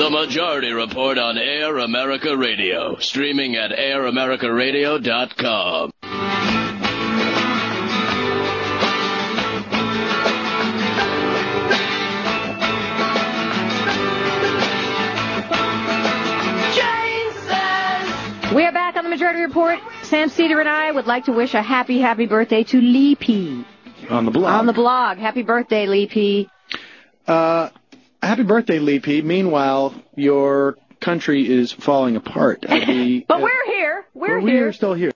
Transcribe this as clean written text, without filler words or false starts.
The Majority Report on Air America Radio. Streaming at AirAmericaRadio.com. We are back on the Majority Report. Sam Cedar and I would like to wish a happy birthday to Lee P. On the blog. On the blog. Happy birthday, Lee P. Happy birthday, Lee P. Meanwhile, your country is falling apart. But we're here. We're here. We're still here.